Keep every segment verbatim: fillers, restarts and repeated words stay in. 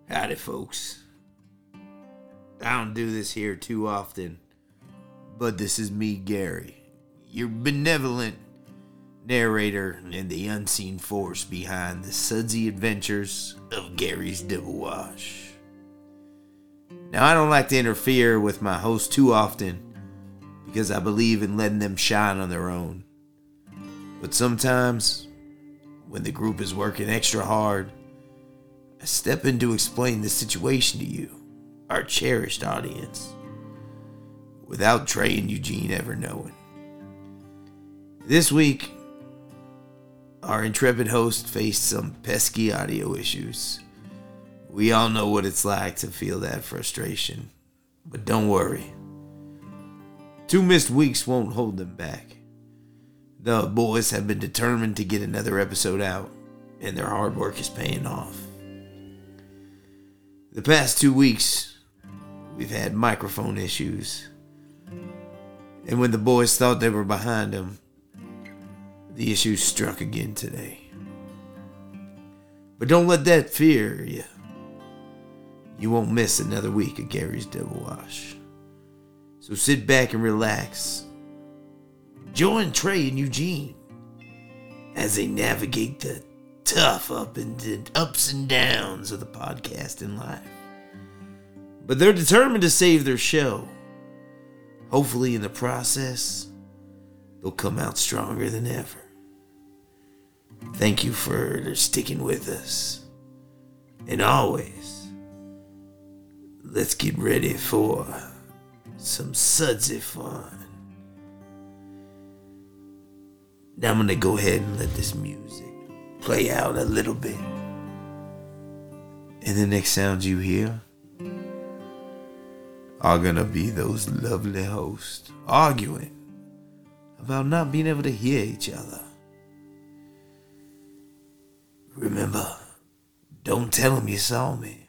Howdy, folks. I don't do this here too often, but this is me, Gary, your benevolent narrator and the unseen force behind the sudsy adventures of Gary's Double Wash. Now, I don't like to interfere with my host too often because I believe in letting them shine on their own. But sometimes, when the group is working extra hard, I step in to explain the situation to you, our cherished audience, without Trey and Eugene ever knowing. This week, our intrepid host faced some pesky audio issues. We all know what it's like to feel that frustration, but don't worry. Two missed weeks won't hold them back. The boys have been determined to get another episode out, and their hard work is paying off. The past two weeks, we've had microphone issues, and when the boys thought they were behind them, the issues struck again today. But don't let that fear you. You won't miss another week of Gary's Double Wash. So sit back and relax. Join Trey and Eugene as they navigate the tough up and ups and downs of the podcasting life. But they're determined to save their show. Hopefully in the process, they'll come out stronger than ever. Thank you for sticking with us. And always, let's get ready for some sudsy fun. Now I'm going to go ahead and let this music play out a little bit. And the next sounds you hear are going to be those lovely hosts arguing about not being able to hear each other. Remember, don't tell them you saw me.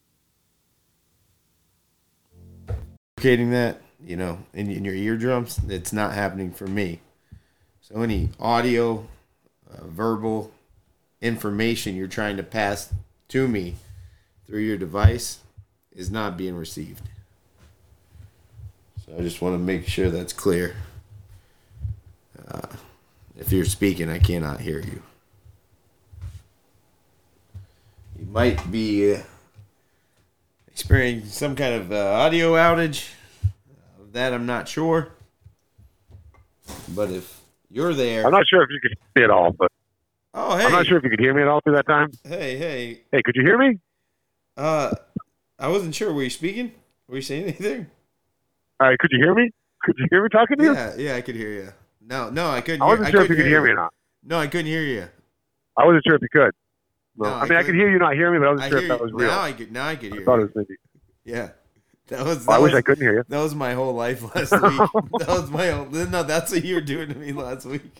Locating that, you know, in, in your eardrums, it's not happening for me. So any audio, uh, verbal information you're trying to pass to me through your device is not being received. So I just want to make sure that's clear. Uh, if you're speaking, I cannot hear you. You might be uh, experiencing some kind of uh, audio outage. Of that, I'm not sure. But if you're there, I'm not sure if you could hear me at all. But oh, hey, I'm not sure if you could hear me at all through that time. Hey, hey, hey, could you hear me? Uh, I wasn't sure. Were you speaking? Were you saying anything? All right, could you hear me? Could you hear me talking to you? Yeah, yeah, I could hear you. No, no, I couldn't. I wasn't hear, sure I if you could hear me or not. No, I couldn't hear you. I wasn't sure if you could. No, no I mean, I, I could hear you not hear me, but I wasn't I sure hear if that was real. Now I could. Now I could hear. I thought you. it was maybe. Yeah, that was. That well, I was, wish I couldn't hear you. That was my whole life last week. That was my whole. No, that's what you were doing to me last week.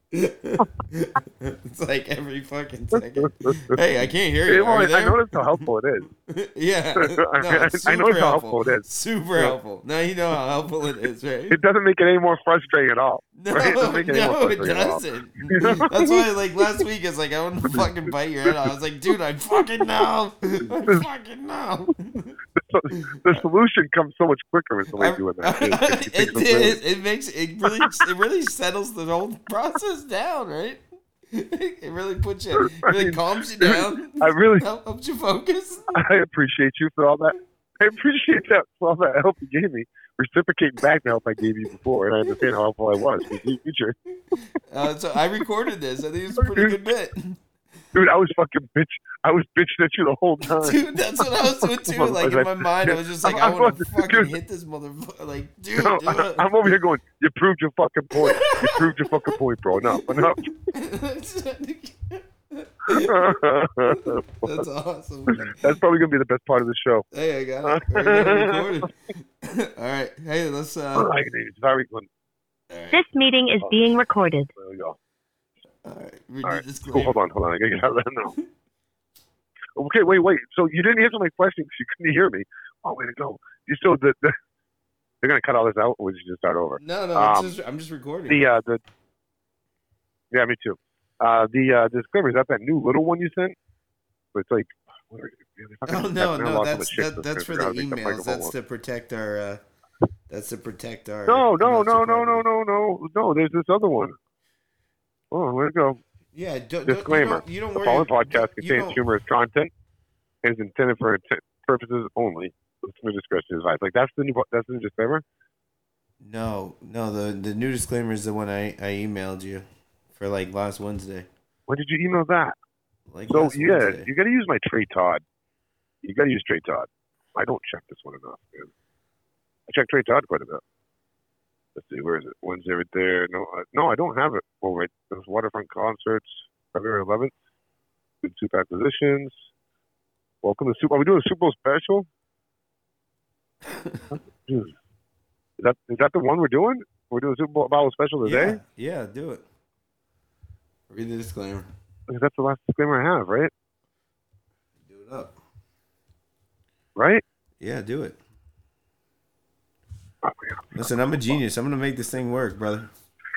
It's like every fucking second. Hey, I can't hear you. Hey, well, Are you I there? noticed how helpful it is. Yeah, I, no, I, it's I noticed how helpful it is. Super yeah. helpful. Now you know how helpful it is, right? It doesn't make it any more frustrating at all. No, right? It doesn't make it, no, it doesn't. That's why, like, last week, it's like, I want to fucking bite your head off. I was like, dude, I fucking know. I fucking know. The, the solution comes so much quicker with the way you do it. It, it, it, it makes it really it really settles the whole process down, right? It really puts you, it really I mean, calms you down. I really helps you focus. I appreciate you for all that. I appreciate that for all that help you gave me. Reciprocating back the help I gave you before, and I understand how helpful I was for the future. Uh, so I recorded this. I think it's a pretty good bit. Dude, I was fucking bitch. I was bitching at you the whole time. Dude, that's what I was doing too. Like in my mind, I was just like, I'm, I want to fucking dude, hit this motherfucker. Like, dude, no, do I, it. I'm over here going, you proved your fucking point. You proved your fucking point, bro. Enough, enough. That's awesome. That's probably gonna be the best part of the show. Hey, I got it. Recorded. All right. Hey, let's. Uh... All right, very good. Right. This meeting is oh. being recorded. There we go. All right. All right. Cool. Hold on, hold on. I gotta get out of that now. Okay, wait, wait. So you didn't answer my question because you couldn't hear me. Oh, way to go. You still the, the they're gonna cut all this out, or did you just start over? No, no. Um, it's just, I'm just recording. The uh, the yeah, me too. Uh, the uh, disclaimer, is that that new little one you sent? It's like, Oh no, no, that's that, that's for the emails. That's to protect our. Uh, that's to protect our. No, no, no, no, no, no, no, no. There's this other one. Oh, where'd it go? Yeah, don't, disclaimer. Don't, you don't, you don't the worry. following podcast you contains don't... humorous content and is intended for int- purposes only. Listener discretion is advised. Like that's the new. That's the new disclaimer. No, no. The the new disclaimer is the one I, I emailed you for like last Wednesday. When did you email that? Like so last yeah, Wednesday. you got to use my Trey Todd. You got to use Trey Todd. I don't check this one enough, man. I check Trey Todd quite a bit. Let's see, where is it? Wednesday right there. No, I, no, I don't have it. Oh wait, there's Waterfront Concerts, February eleventh. Good Soup acquisitions. Welcome to Soup. Are we doing a Super Bowl special? Dude. Is that is that the one we're doing? We're doing a Super Bowl special today? Yeah, yeah, do it. Read the disclaimer. Because that's the last disclaimer I have, right? Do it up. Right? Yeah, do it. Oh, Listen, I'm a genius. I'm going to make this thing work, brother.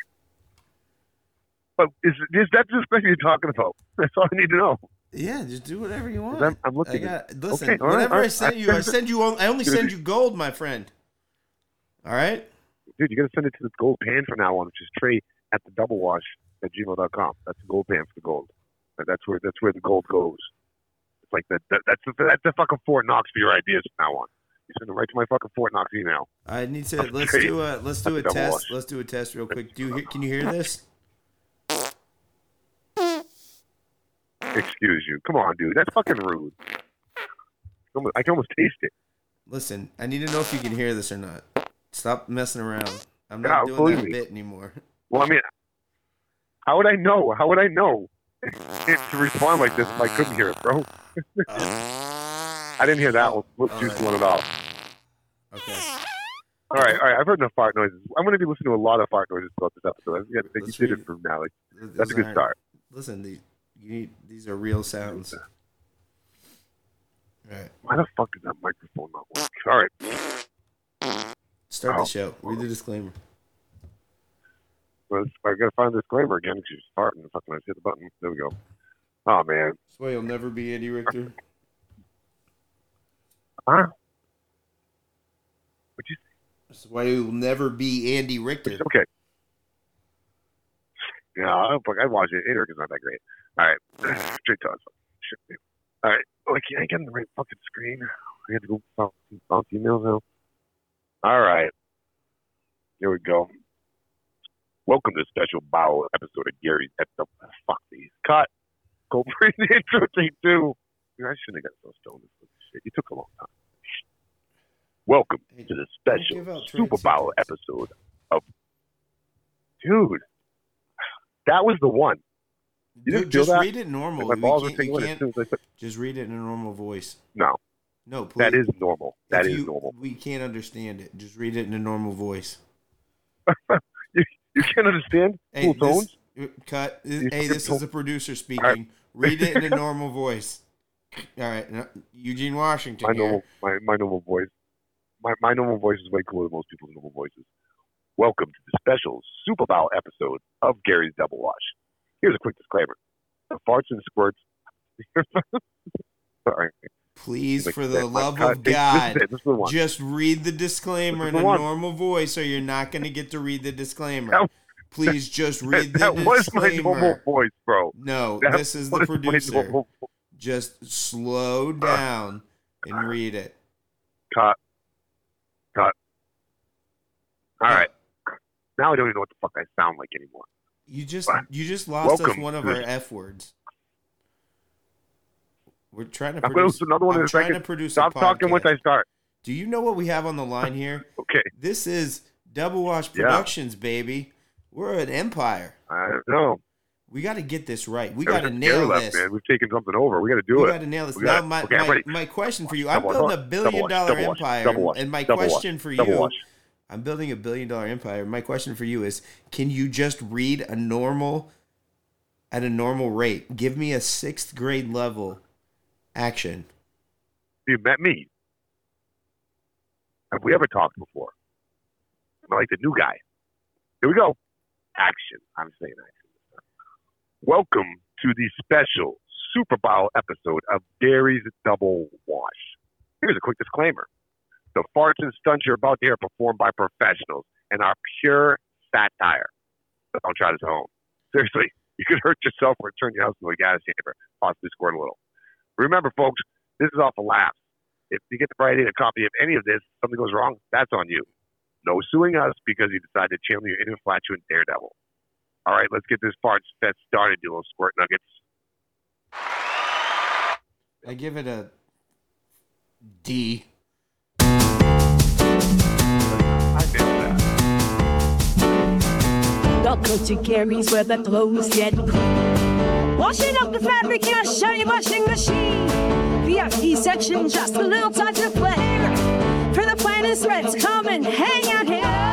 But is, is that the disclaimer you're talking about? That's all I need to know. Yeah, just do whatever you want. I'm, I'm looking. I got, listen, okay, whatever right, I send right. you, I send you. I only send you gold, my friend. All right, dude, you got to send it to the gold pan from now on, which is Trey at the double wash at gmail dot com. That's the gold pan for the gold. That's where that's where the gold goes. It's like that. that that's the, that's the fucking Fort Knox for your ideas from now on. You send them right to my fucking Fort Knox email. I need to let's do a let's do a test. Wash. Let's do a test real quick. Do you hear, can you hear this? Excuse you. Come on, dude. That's fucking rude. I can almost taste it. Listen, I need to know if you can hear this or not. Stop messing around. I'm not yeah, doing that me. bit anymore. Well, I mean, how would I know? How would I know to respond like this if I couldn't hear it, bro? I didn't hear that oh, one. Juice right. one at all. Okay. All right, all right. I've heard enough fart noises. I'm going to be listening to a lot of fart noises throughout this episode. I think Let's you did it from now. Like, that's a good start. Listen, the, you need, these are real sounds. All right. Why the fuck is that microphone not working? All right. Start oh. the show. Read the disclaimer. Well, I got to find the disclaimer again because she's farting. Fucking, I hit the button. There we go. Oh, man. That's why you'll never be Andy Richter. Huh? What'd you say? That's why you'll never be Andy Richter. Okay. Yeah, I, I watch it. Andy Richter's not that great. All right. Straight to us. Shit. All right. Oh, I can't get on the right fucking screen. I had to go bounce, bounce emails now. All right. Here we go. Welcome to a special Bow episode of Gary's at the fuck these. Cut. Go bring the intro take two. I shouldn't have got so stoned. Shit. You took a long time. Welcome hey, to the special Super Bowl episode of. Dude, that was the one. You Dude, didn't feel just that? read it normal. My balls are taking as soon as I said, just read it in a normal voice. No. No, please. That is normal. That if is you, normal. We can't understand it. Just read it in a normal voice. you, you can't understand? Hey, cool tones? This, cut. This, hey, this is the producer speaking. Right. Read it in a normal voice. All right. Eugene Washington. My here. normal, my, my normal voice. My, my normal voice is way cooler than most people's normal voices. Welcome to the special Super Bowl episode of Gary's Double Wash. Here's a quick disclaimer. The farts and squirts. Sorry. Please, like, for the love cut. of God, this is it. This is the one. just read the disclaimer in a one. normal voice or you're not going to get to read the disclaimer. That, Please just read that, the that disclaimer. That was my normal voice, bro. No, that this is the producer. Just slow down uh, and read it. Cut. Cut. All right. Now I don't even know what the fuck I sound like anymore. You just but you just lost us one of our this. F words. We're trying to I'm produce another one I'm in trying second. to produce Stop a talking once I start. Do you know what we have on the line here? Okay. This is Double Wash Productions, yeah. baby. We're an empire. I know. We got to get this right. We got to nail left, this. Man. We've taken something over. We got to do we it. We got to nail this. We now, gotta, my, okay, my, my question for you, double I'm building wash, a billion dollar double empire. Double wash, and my double question wash, for double you, wash. I'm building a billion dollar empire. My question for you is, can you just read a normal, at a normal rate? Give me a sixth grade level action. You met me. Have we ever talked before? I'm like the new guy. Here we go. Action. I'm saying action. Welcome to the special Super Bowl episode of Gary's Double Wash. Here's a quick disclaimer. The farts and stunts you're about to hear are performed by professionals and are pure satire. So don't try this at home. Seriously, you could hurt yourself or turn your house into a gas chamber, possibly squirt a little. Remember, folks, this is all for laughs. If you get the Friday a copy of any of this, something goes wrong, that's on you. No suing us because you decided to channel your inner flatulent daredevil. All right, let's get this farts fest started, you little squirt nuggets. I give it a D. I failed that. Welcome to Gary's where the clothes get clean. Washing up the fabric in a shiny washing machine. V I P section, just a little touch of flair. For the finest threads, come and hang out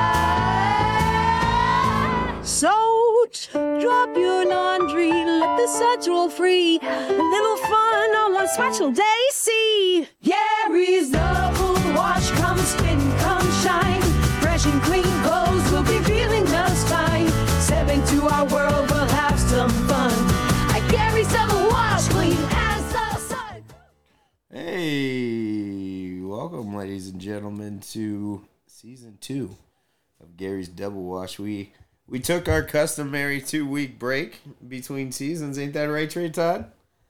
here. So drop your laundry, let the suds roll free. A little fun on one special day, see. Gary's Double Wash, come spin, come shine. Fresh and clean clothes will be feeling just fine. Step into our world, we'll have some fun. At Gary's Double Wash, clean as the sun. Hey, welcome, ladies and gentlemen, to season two of Gary's Double Wash. We we took our customary two week break between seasons. Ain't that right, Trey Todd?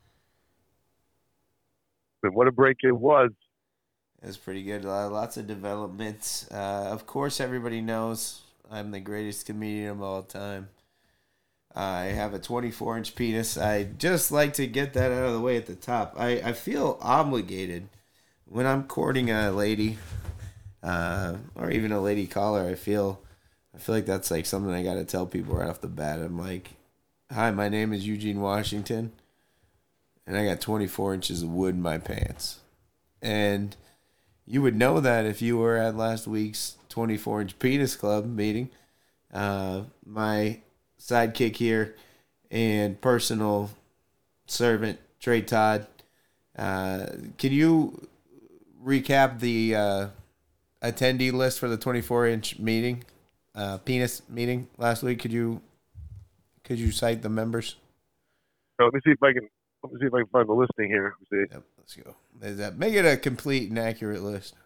But what a break it was. It was pretty good. Uh, lots of developments. Uh, of course, everybody knows I'm the greatest comedian of all time. I have a twenty-four inch penis. I just like to get that out of the way at the top. I, I feel obligated when I'm courting a lady, uh, or even a lady caller. I feel, I feel like that's like something I got to tell people right off the bat. I'm like, "Hi, my name is Eugene Washington, and I got twenty-four inches of wood in my pants." And you would know that if you were at last week's twenty-four inch penis club meeting. Uh, my sidekick here and personal servant, Trey Todd. Uh, can you recap the uh, attendee list for the twenty-four inch meeting, uh, penis meeting last week? Could you could you cite the members? So let me see if I can. Let me see if I can find the listing here. Let's see. Yep, let's go. Is that make it a complete and accurate list?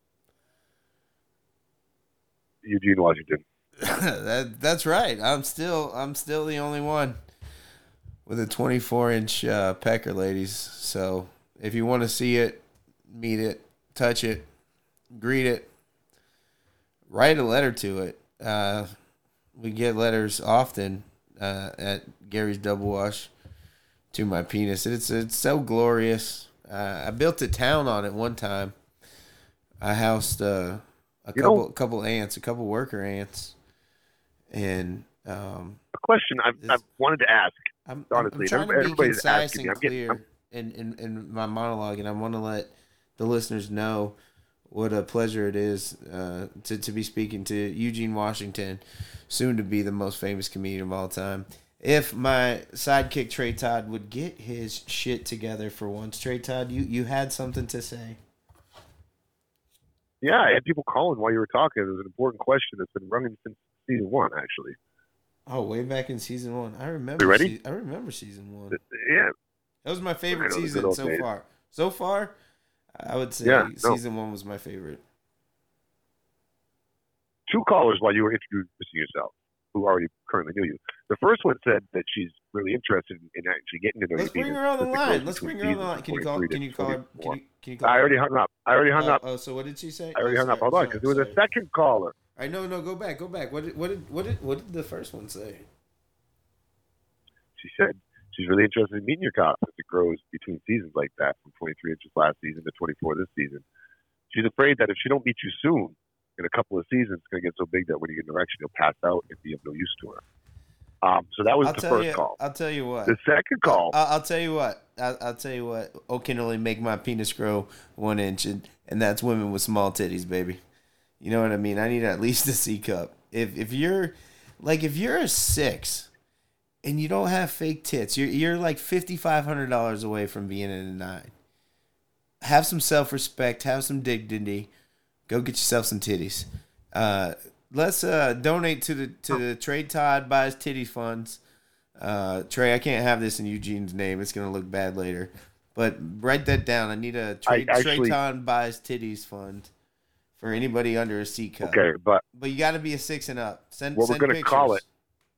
Eugene Washington. that that's right. I'm still I'm still the only one with a twenty-four inch uh, pecker, ladies. So if you want to see it, meet it, touch it, greet it, write a letter to it. Uh, we get letters often uh, at Gary's Double Wash to my penis. It's it's so glorious. Uh, I built a town on it one time. I housed uh, a You couple know- couple ants, a couple worker ants. And um, A question I've, This- I've wanted to ask. I'm, Honestly, I'm trying to be everybody's concise asking and me. I'm getting- clear in, in, in my monologue, and I want to let the listeners know what a pleasure it is uh, to, to be speaking to Eugene Washington, soon to be the most famous comedian of all time. If my sidekick Trey Todd would get his shit together for once. Trey Todd, you, you had something to say. Yeah, I had people calling while you were talking. It was an important question that's been running since season one, actually. Oh, way back in season one. I remember. You ready? Se- I remember season one. Yeah. That was my favorite I know, the good season old so days. far. So far, I would say Yeah, no. season one was my favorite. Two callers while you were introducing yourself, who already currently knew you. The first one said that she's really interested in, in actually getting to know Let's you. bring her on the line. Let's bring her on the line. Can you call? Can you call her? Can you? Can you call? I her? already hung up. I already hung oh, up. Oh, so what did she say? I already oh, hung sorry, up. Hold on, sorry, because there was a sorry. second caller. I know. No, go back. Go back. What did? What did? What did? What did the first one say? She said she's really interested in meeting your cops as it grows between seasons like that, from twenty-three inches last season to twenty-four this season. She's afraid that if she don't meet you soon, in a couple of seasons, it's going to get so big that when you get an erection, you'll pass out and be of no use to her. Um, so that was I'll the tell first you. call. I'll tell you what. The second call. I'll, I'll tell you what. I'll, I'll tell you what. O can only make my penis grow one inch, and, and that's women with small titties, baby. You know what I mean? I need at least a C cup. If if you're like if you're a six, and you don't have fake tits, you're you're like fifty five hundred dollars away from being in a nine. Have some self respect. Have some dignity. Go get yourself some titties. Uh, let's uh, donate to the to the Trade Todd Buys Titty Funds. Uh, Trey, I can't have this in Eugene's name. It's gonna look bad later. But write that down. I need a Trey, I actually, Trayton buys titties fund for anybody under a C cup. Okay, but but you got to be a six and up. Send what send we're gonna pictures. call it.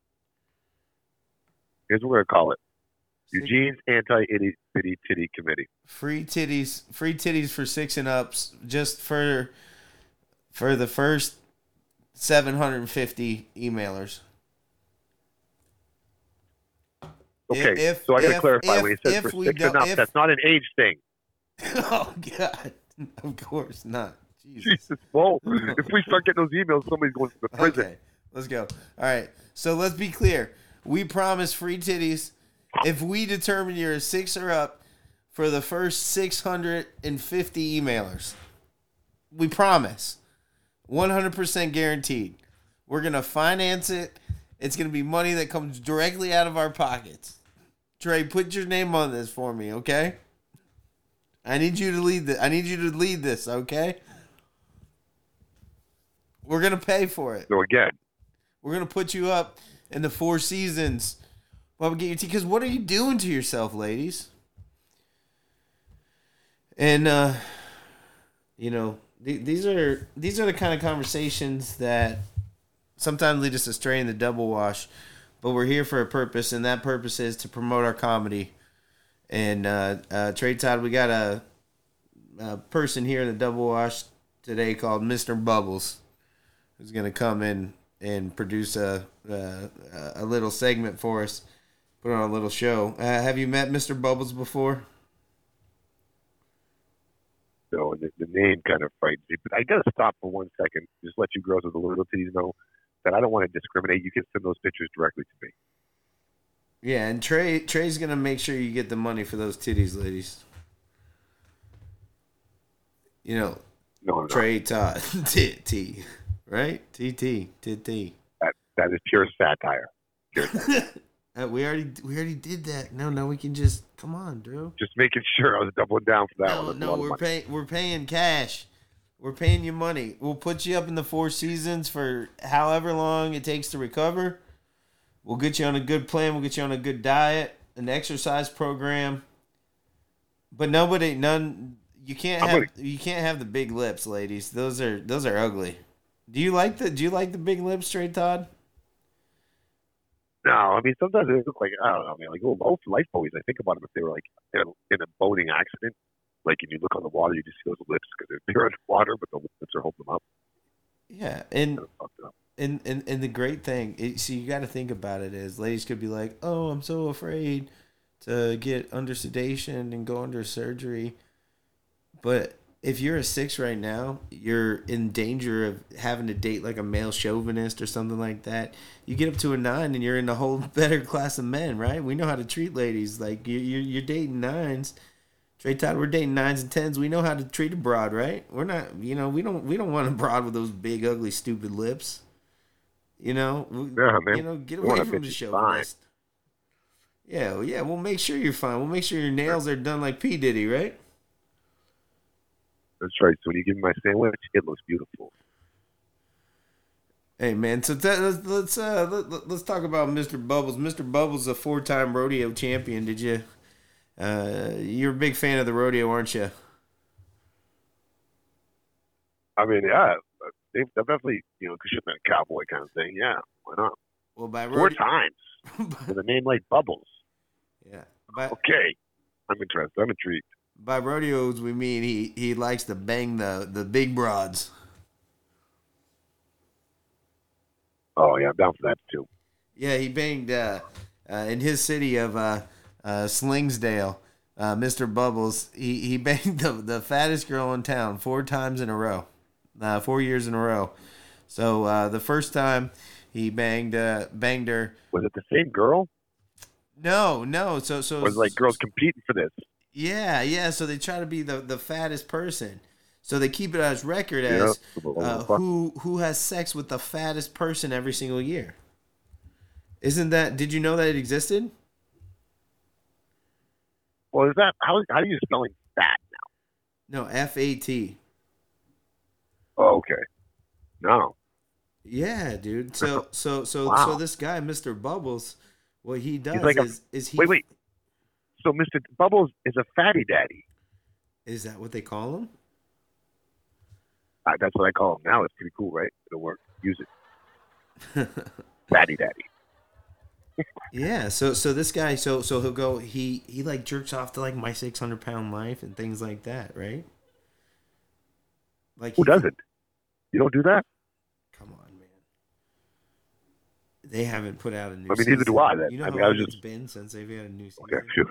Here's what we're gonna call it: Six, Eugene's anti-itty bitty titty committee. free titties, free titties for six and ups, just for for the first seven hundred and fifty emailers. Okay, If, so I got to if, clarify if, when he says if for we six don't- and up, if- that's not an age thing. Oh God! Of course not. Jesus. Jesus, whoa! If we start getting those emails, somebody's going to the prison. Okay, let's go. All right. So let's be clear. We promise free titties if we determine you're a six or up for the first six hundred fifty emailers. We promise. one hundred percent guaranteed. We're going to finance it. It's going to be money that comes directly out of our pockets. Trey, put your name on this for me, okay? I need you to lead the, I need you to lead this, okay? We're going to pay for it. So again, We're going to put you up in the Four Seasons. Well, get your tea. Because what are you doing to yourself, ladies? And, uh, you know, th- these are these are the kind of conversations that sometimes lead us astray in the double wash. But we're here for a purpose, and that purpose is to promote our comedy. And, uh, uh, Trey Todd, we got a, a person here in the double wash today called Mister Bubbles, who's going to come in and produce a, a a little segment for us, put on a little show. Uh, have you met Mister Bubbles before? so the, the name kind of frightens me. But I got to stop for one second. Just let you girls with the little titties know that I don't want to discriminate. You can send those pictures directly to me. Yeah, and Trey Trey's gonna make sure you get the money for those titties, ladies. You know, No, no, Trey Todd T T, right? T T T T. that that is pure satire. Pure satire. Uh, we already we already did that. No, no, we can just come on, Drew. Just making sure I was doubling down for that No, one. That's a no, lot of we're money. paying we're paying cash. We're paying you money. We'll put you up in the Four Seasons for however long it takes to recover. We'll get you on a good plan. We'll get you on a good diet, an exercise program. But nobody, none. You can't I'm have gonna- you can't have the big lips, ladies. Those are those are ugly. Do you like the Do you like the big lips, Trey Todd? No, I mean sometimes they look like I don't know. I mean, like old, old lifebuoys. I think about them if they were like in a, in a boating accident. Like, and you look on the water, you just see those lips because they're, they're underwater, but the lips are holding them up. Yeah, and Kind of fucked up. and and, and the great thing, it, see, you got to think about it is, ladies could be like, "Oh, I'm so afraid to get under sedation and go under surgery," but if you're a six right now, you're in danger of having to date like a male chauvinist or something like that. You get up to a nine, and you're in a whole better class of men, right? We know how to treat ladies. Like you, you're, you're dating nines. Trey Todd, we're dating nines and tens. We know how to treat a broad, right? We're not, you know, we don't, we don't want a broad with those big, ugly, stupid lips. You know, We- Yeah, man. you know, get We want away a from bitch the who's chauvinist. Yeah, well, yeah, we'll make sure you're fine. We'll make sure your nails are done like P Diddy, right? That's right. So when you give me my sandwich, it looks beautiful. Hey man, so that, let's let's uh let, let- let's talk about Mister Bubbles. Mister Bubbles is a four-time rodeo champion. Did you? Uh, you're a big fan of the rodeo, aren't you? I mean, yeah, they've definitely, you know, should have been a cowboy kind of thing. Yeah, why not? Well, by Four rodeo, times with a name like Bubbles. yeah, by Okay, I'm interested. I'm intrigued. by rodeos we mean he he likes to bang the the big broads. Oh yeah, I'm down for that too. Yeah, he banged uh, uh, in his city of uh, uh, Slingsdale. Uh, Mister Bubbles, he, he banged the, the fattest girl in town four times in a row, uh, four years in a row. So uh, the first time he banged uh, banged her. Was it the same girl? No, no. So so Or was it like girls competing for this? Yeah, yeah. So they try to be the, the fattest person. So they keep it as record Yeah. as uh, who who has sex with the fattest person every single year. Isn't that? Did you know that it existed? Well, is that how? How are you spelling fat now? No, F A T. Oh, okay. No. Yeah, dude. So so so Wow. so this guy, Mister Bubbles, What he does He's like is, a, is he... Wait, wait. So Mister Bubbles is a fatty daddy. Is that what they call him? Uh, that's what I call him now. It's pretty cool, right? It'll work. Use it. Fatty daddy. Yeah, so so this guy, so so he'll go, he he like jerks off to like My six hundred Pound Life and things like that, right? Like Who he- doesn't? You don't do that? Come on, man. They haven't put out a new I mean, season. neither do I, then. You know I how mean, I was long it's just- been since they've had a new season? Okay, phew.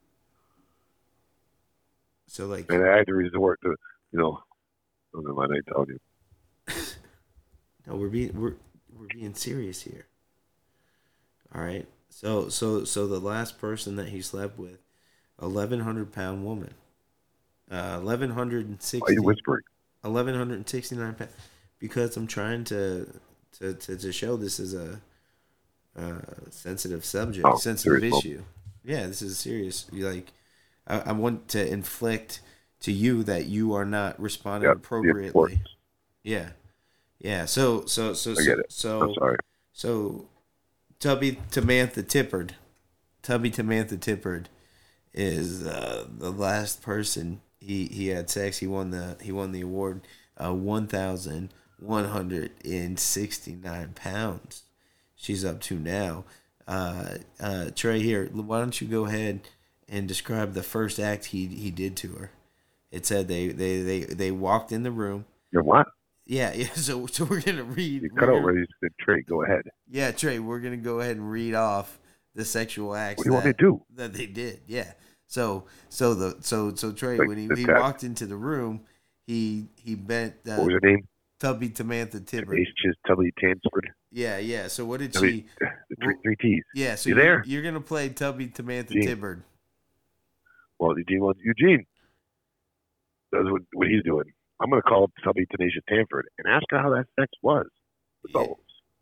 So like, And I had to resort to, you know, I don't know my name told you. no, we're being we're we're being serious here. All right. So so so the last person that he slept with, eleven hundred pound woman, uh, eleven hundred and Why are sixty. you whispering? eleven hundred and sixty nine pounds. Because I'm trying to to to, to show this is a uh, sensitive subject, Oh, sensitive serious issue. Yeah, this is serious. You like, I, I want to inflict to you that you are not responding Yeah, the appropriately. importance. Yeah, yeah. So so so I get it. so I'm sorry. so Tubby Tamantha Tippard, Tubby Tamantha Tippard is uh, the last person he, he had sex. He won the he won the award. Uh, one thousand one hundred and sixty nine pounds. She's up to now. Uh, uh, Trey, here, why don't you go ahead and describe the first act he he did to her? It said they they they, they walked in the room. You're what? Yeah, yeah. So so we're gonna read. You we're cut out gonna- where you said Trey. Go ahead. Yeah, Trey, we're gonna go ahead and read off the sexual acts What do you want that, me to do? that they did. Yeah. So so the so so Trey, Like when he, this he guy. walked into the room, he he bent uh, What was her name? Tubby Tamantha Tippard. Tenacious Tubby Tansford. Yeah, yeah. So what did I she? mean, the three, three T's. Yeah. So You you there? You're gonna play Tubby Tamantha Gene. Tippard. Well, Eugene wants Eugene. That's what, what he's doing. I'm going to call up Tubby Tenacious Tanford and ask her how that sex was. with Yeah. Bubbles.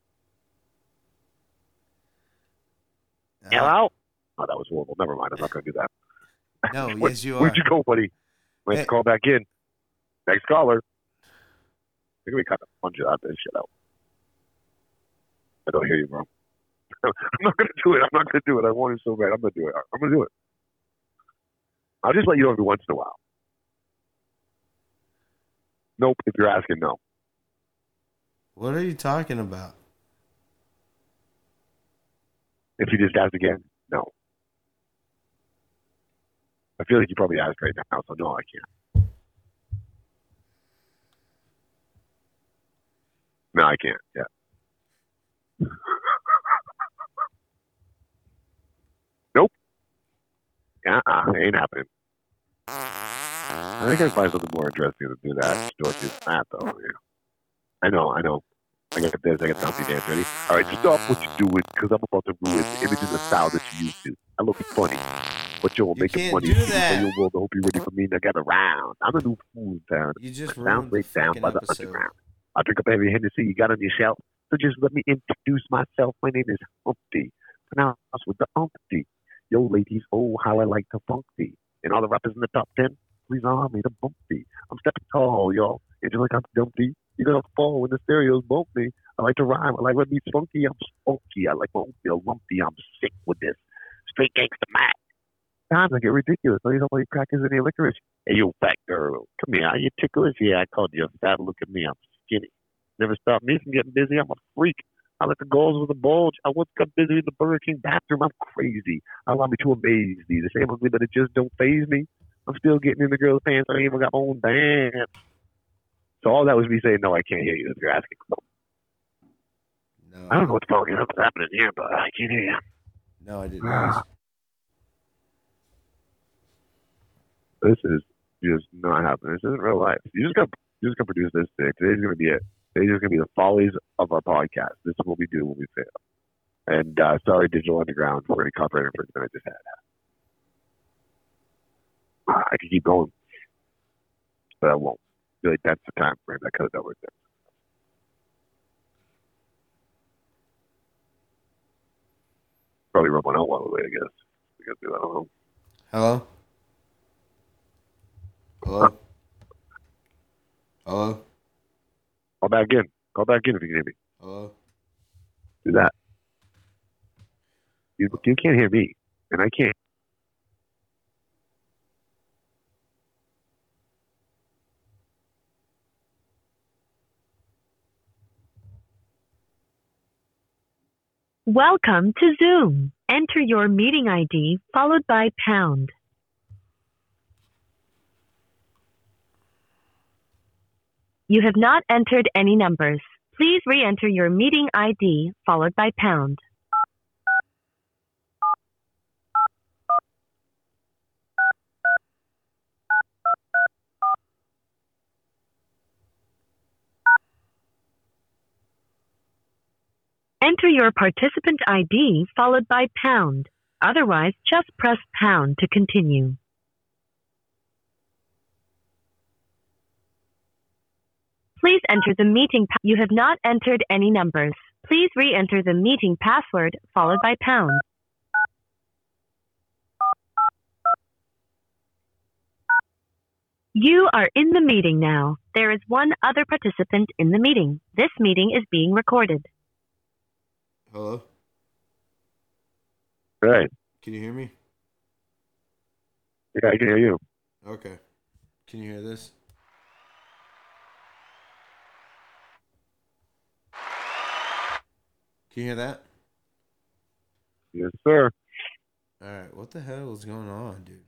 Uh, Hello? Oh, that was horrible. Never mind. I'm not going to do that. No, Where- yes you are. Where'd you go, buddy? Let's Hey. call back in. Next caller. I think we kind of punch it out this shit out. I don't hear you, bro. I'm not going to do it. I'm not going to do it. I want it so bad. I'm going to do it. I'm going to do it. I'll just let you know every once in a while. Nope, if you're asking, no. What are you talking about? If you just asked again, no. I feel like you probably asked right now, so no, I can't. No, I can't. Yeah. Nope. Uh-uh, it ain't happening. I think I can find something more interesting to do that. Dorky than that, though. Yeah. I know, I know. I got this, I got something dance ready. All right, stop what you're doing, because I'm about to ruin the image and the style that you used to. I look funny, but you're You making can't money. do You that. tell your world, I hope you're ready for me to get around. I'm a new fool in town. You just My sound ruined the breaks down fucking by the episode. underground. I drink up every Hennessy you got on your shelf. So just let me introduce myself. My name is Humpty, pronounced with the umpty. Yo, ladies, oh, how I like to funk thee. And all the rappers in the top ten, please allow me to bump thee. I'm stepping tall, y'all. And just like I'm dumpty, you're gonna fall when the stereos bump me. I like to rhyme. I like when beats funky. I'm spunky. I like my own feel lumpy. I'm sick with this. Straight gangsta Mac. Times I get ridiculous. I don't know crackers any licorice. Hey, you fat girl. Come here. Are you ticklish? Yeah, I called you fat. Look at me. I'm skinny. Never stop me from getting busy. I'm a freak. I like the goals with a bulge. I once got busy in the Burger King bathroom. I'm crazy. Allow me to amaze thee. The same ugly, but it just don't phase me. I'm still getting in the girl's pants. I ain't even got my own dance. So all that was me saying, no, I can't hear you if you're asking. No, I don't know what's fucking what's happening here, but I can't hear you. No, I didn't. ask. This is just not happening. This isn't real life. You just got you just got to produce this thing. Today's gonna be it. Today's just gonna be the follies of our podcast. This is what we do when we fail. And uh, sorry, Digital Underground, for any copyright infringement I just had. I could keep going, but I won't. I feel like that's the time frame. I cut it out right there. Probably rub one out while we wait, I guess. We gotta do that. I don't know. Hello? Hello? Hello? Call back in. Call back in if you can hear me. Hello? Do that. You, you can't hear me, and I can't. Welcome to Zoom. Enter your meeting I D followed by pound. You have not entered any numbers. Please re-enter your meeting I D followed by pound. Enter your participant I D followed by pound. Otherwise, just press pound to continue. Please enter the meeting. Pa- you have not entered any numbers. Please re-enter the meeting password followed by pound. You are in the meeting now. There is one other participant in the meeting. This meeting is being recorded. Hello? Right. Can you hear me? Yeah, I can hear you. Okay. Can you hear this? Can you hear that? Yes, sir. Alright, what the hell is going on, dude?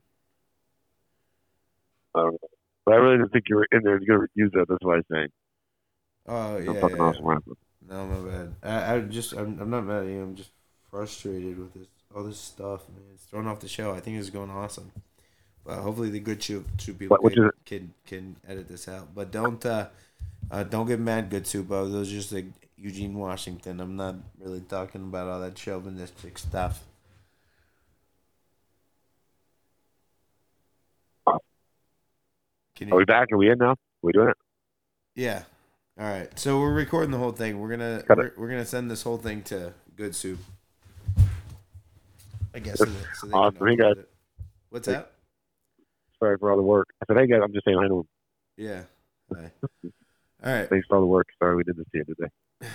I don't know. But I really didn't think you were in there and you're going to use that. That's what I was saying. Oh, yeah. I'm fucking yeah. awesome. Right? No, my bad. I, I just, I'm, I'm not mad at you. I'm just frustrated with this, all this stuff, man. It's thrown off the show. I think it's going awesome. But hopefully the good two, two people What, can, can can edit this out. But don't uh, uh don't get mad, good soup. Uh, those are just like Eugene Washington. I'm not really talking about all that chauvinistic stuff. Can you, Are we back? Are we in now? Are we doing it? yeah. All right. So we're recording the whole thing. We're gonna Got we're, it. we're gonna send this whole thing to Good Soup. I guess. So that, so they Awesome. can Hey, guys. upload it. What's that? Sorry for all the work. I said, hey, guys, I'm just saying hi to him. Yeah. Hi. All right. Thanks for all the work. Sorry we did this to you today.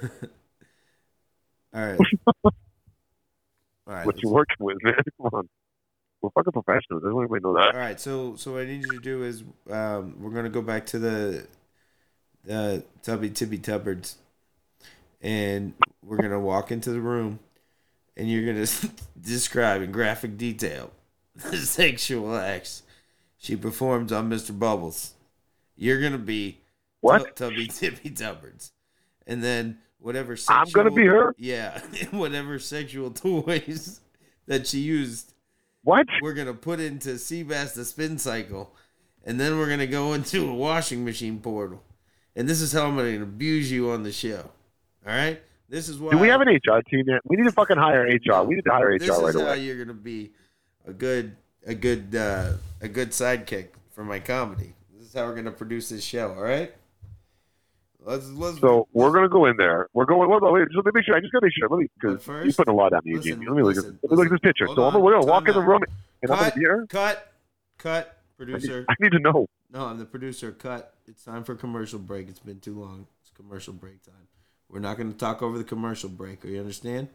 All right. All right. What you let's- working with, man? Come on. We're fucking professionals. Doesn't anybody know that? All right. So so what I need you to do is um, we're gonna go back to the the Tubby Tibby Tubbards, and we're gonna walk into the room, and you're gonna describe in graphic detail the sexual acts she performs on Mister Bubbles. You're gonna be What? Tu- Tubby Tibby Tubbards, and then whatever sexual, I'm gonna be her? Yeah, whatever sexual toys that she used, What? we're gonna put into Seabass the spin cycle, and then we're gonna go into a washing machine portal. And this is how I'm gonna abuse you on the show. All right? This is why. Do we have an H R team yet? We need to fucking hire H R. We need to hire H R This right is how away. you're gonna be a good, a good, uh, a good sidekick for my comedy. This is how we're gonna produce this show. All right? Let's let's. So we're gonna go in there. We're going. Wait, wait, just let me make sure. I just gotta make sure. Let me But because first- you're putting a lot on me, listen, Eugene. Let me look. listen, at, let me look at this listen. picture. Hold So I'm on. gonna walk Time in the out. room and I'm gonna cut, be her. cut, cut, I need, producer. I need to know. No, I'm the producer. Cut. It's time for commercial break. It's been too long. It's commercial break time. We're not going to talk over the commercial break. You understand?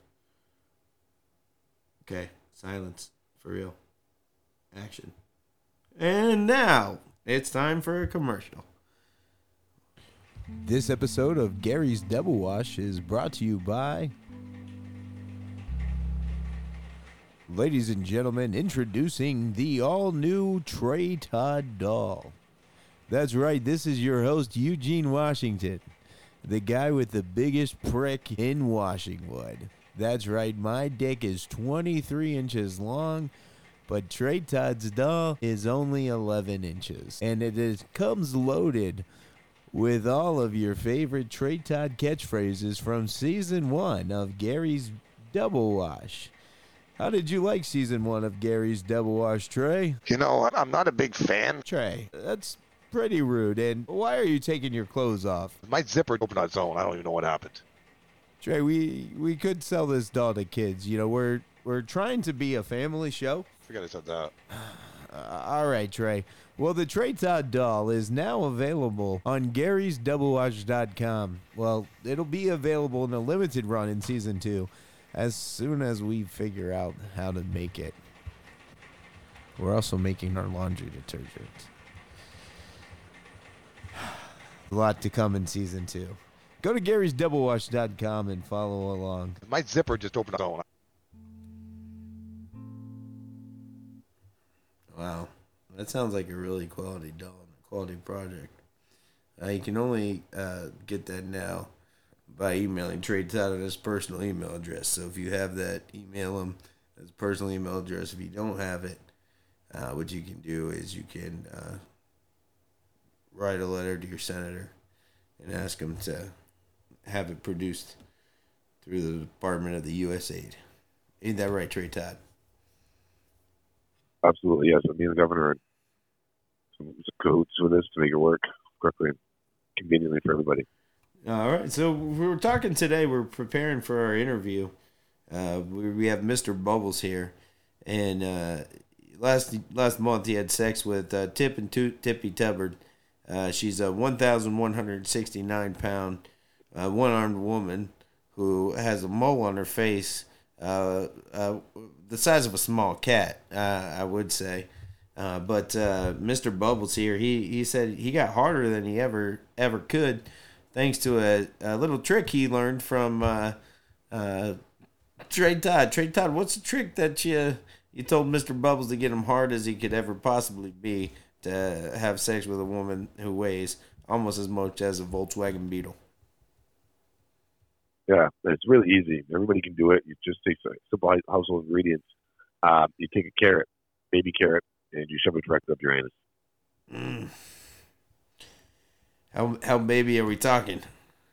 Okay. Silence. For real. Action. And now it's time for a commercial. This episode of Gary's Double Wash is brought to you by... Ladies and gentlemen, introducing the all-new Trey Todd doll. That's right, this is your host, Eugene Washington, the guy with the biggest prick in Washingwood. That's right, my dick is twenty-three inches long, but Trey Todd's doll is only eleven inches. And it is, comes loaded with all of your favorite Trey Todd catchphrases from season one of Gary's Double Wash. How did you like season one of Gary's Double Wash, Trey? You know what? I'm not a big fan. Trey, that's pretty rude. And why are you taking your clothes off? My zipper opened on its own. I don't even know what happened. Trey, we we could sell this doll to kids. You know, we're we're trying to be a family show. Forget I said that. Uh, all right, Trey. Well, the Trey Todd doll is now available on Garys Double Wash dot com. Well, it'll be available in a limited run in season two. as soon as we figure out how to make it. We're also making our laundry detergent. A lot to come in season two. Go to Gary's Double Wash dot com and follow along. My zipper just opened its own. Wow, that sounds like a really quality doll, quality project. Uh, you can only uh, get that now by emailing Trey Todd at his personal email address. So if you have that, email him at his personal email address. If you don't have it, uh, what you can do is you can uh, write a letter to your senator and ask him to have it produced through the Department of the U S Aid. Ain't that right, Trey Todd? Absolutely, yes. Me and the governor are some, some cahoots with this to make it work quickly and conveniently for everybody. All right. So we were talking today. We're preparing for our interview. Uh, we, we have Mister Bubbles here, and uh, last last month he had sex with uh, Tip and to- Tippy Tubbard. Uh, she's a one thousand one hundred sixty-nine pound uh, one-armed woman who has a mole on her face, uh, uh, the size of a small cat, uh, I would say. Uh, but uh, Mister Bubbles here, he, he said he got harder than he ever ever could, thanks to a, a little trick he learned from uh, uh, Trey Todd. Trey Todd, what's the trick that you you told Mister Bubbles to get him hard as he could ever possibly be to have sex with a woman who weighs almost as much as a Volkswagen Beetle? Yeah, it's really easy. Everybody can do it. You just take some simple household ingredients. Uh, you take a carrot, baby carrot, and you shove it directly up your anus. Mm. How how baby are we talking?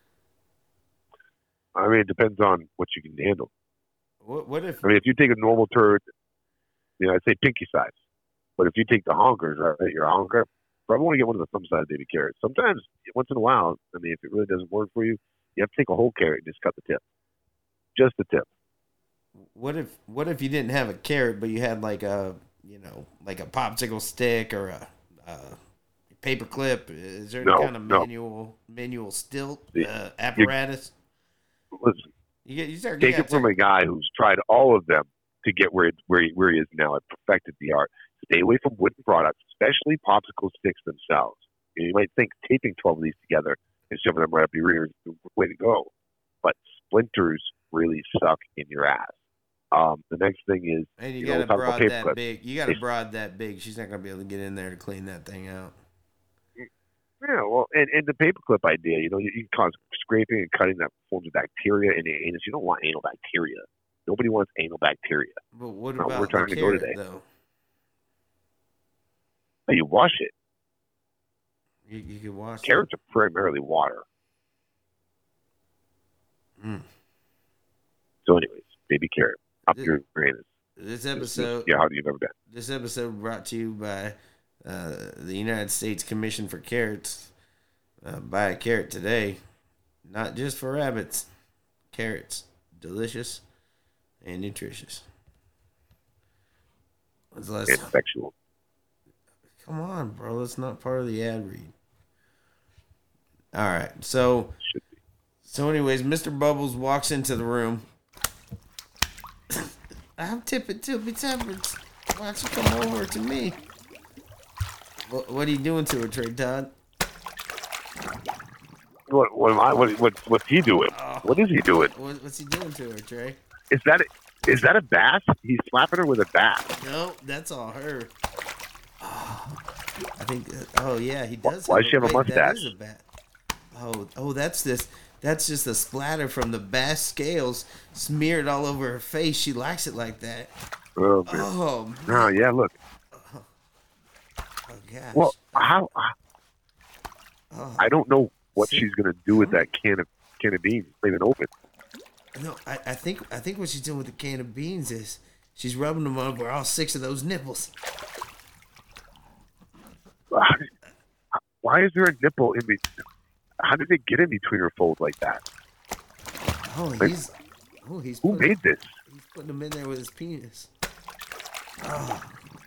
I mean, it depends on what you can handle. What what if? I mean, if you take a normal turd, you know, I'd say pinky size. But if you take the honkers, right, your honker, probably want to get one of the thumb-sized baby carrots. Sometimes, once in a while, I mean, if it really doesn't work for you, you have to take a whole carrot and just cut the tip. Just the tip. What if what if you didn't have a carrot, but you had like a you know like a popsicle stick or a, a paper clip? Is there any No, kind of no. manual manual stilt You- uh, apparatus? Listen, You get you start take you it from start- a guy who's tried all of them to get where where he, where he is now. It perfected the art. Stay away from wooden products, especially popsicle sticks themselves. You might think taping twelve of these together and shoving them right up your ear is the way to go, but splinters really suck in your ass. Um, the next thing is, and you, you got know, a we'll talk about broad paper that clips. big. You got a It's- broad that big. She's not gonna be able to get in there to clean that thing out. Yeah, well, and, and the paperclip idea, you know, you, you can cause scraping and cutting that forms of bacteria in the anus. You don't want anal bacteria. Nobody wants anal bacteria. But what No, about we're trying the to go carrot, today. though? But you wash it. You, you can wash it. Carrots are primarily water. Mm. So, anyways, baby carrot up This- your anus. This Just- episode. Yeah, how do you ever been? This episode brought to you by uh, the United States Commission for Carrots. Uh, buy a carrot today, not just for rabbits. Carrots, delicious and nutritious. When's the last And time? sexual. Come on, bro. That's not part of the ad read. All right. So, Should be. so anyways, Mister Bubbles walks into the room. I'm tipping Tippy Tubbard. Why don't you come over to me? What, what are you doing to her, Trey Todd? What, what, am I, what, what, what's he doing? Oh. What is he doing? What, what's he doing to her, Trey? Is that a, is that a bass? He's slapping her with a bass. No, that's all her. Oh, I think. That, oh yeah, he does. Why does she have a wait, That mustache? is a bat. Oh, oh, that's this. That's just a splatter from the bass scales smeared all over her face. She likes it like that. Oh, man. Oh, man. Oh, yeah, look. Oh gosh. Well, how? Oh, I don't know what See? she's going to do with that can of can of beans. It's not even open. no, I, I think I think what she's doing with the can of beans is she's rubbing them over all six of those nipples. Why is there a nipple in between? How did it get in between her folds like that? Oh, he's. Oh, he's. Who putting- made this? He's putting them in there with his penis. Oh.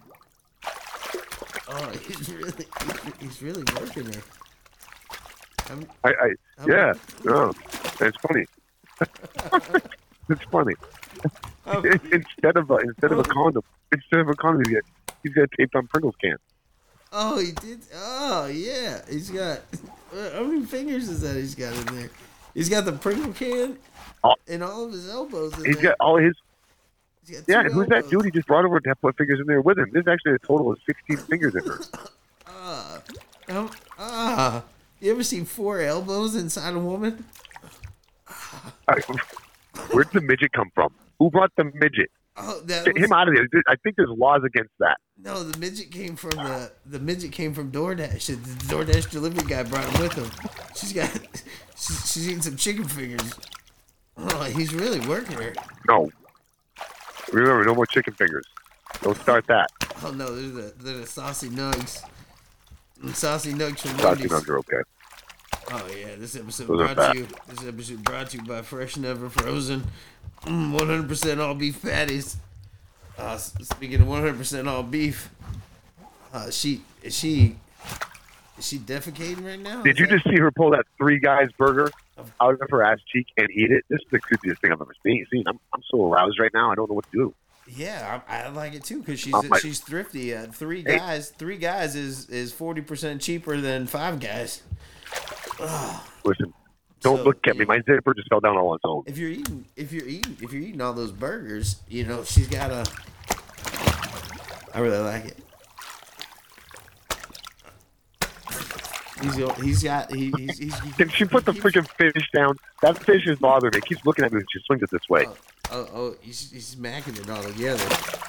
Oh, he's really, he's, he's really working her. I'm, I, I I'm- yeah, no, it's funny. It's funny. Oh, instead of a, instead of a condom, instead of a condom, he's got, he's got taped on Pringles can. oh, he did. Oh, yeah. He's got. How many fingers is that he's got in there? He's got the Pringle can Oh. and all of his elbows in He's there. got all his. He's got Yeah, two and who's that elbows. dude he just brought over to put fingers in there with him? There's actually a total of sixteen fingers in there. Ah, um, ah. You ever seen four elbows inside a woman? I- Where'd the midget come from? Who brought the midget? Oh, that Get was, him out of there. I think there's laws against that. no. The midget came from the the midget came from DoorDash. The DoorDash delivery guy brought him with him. She's got she's, she's eating some chicken fingers. Oh, he's really working her. No. Remember, no more chicken fingers. Don't start that. Oh no, they're the they're the saucy nugs. The saucy nugs from Saucy Wendy's. nugs are okay. Oh yeah, this episode Those are brought bad. to you. This episode brought to you by Fresh Never Frozen, Mm, one hundred percent all beef patties. Uh, s- speaking of one hundred percent all beef, uh, she is she is she defecating right now? Did Is you that- just see her pull that Three Guys burger out of her ass cheek and eat it? This is the creepiest thing I've ever seen. seen. I'm, I'm so aroused right now. I don't know what to do. Yeah, I, I like it too because she's Oh, my- she's thrifty. Uh, three Hey. guys, three guys is is forty percent cheaper than five guys. Listen, don't So, look at me. yeah. My zipper just fell down on its own. If you're eating, if you're eating, if you're eating all those burgers, you know she's got a. I really like it. He's got, he's got, he, he's, he's, he, Can she put the he- freaking fish down? That fish is bothering me. It keeps looking at me when she swings it this way. Oh, oh, oh he's, he's smacking it all together.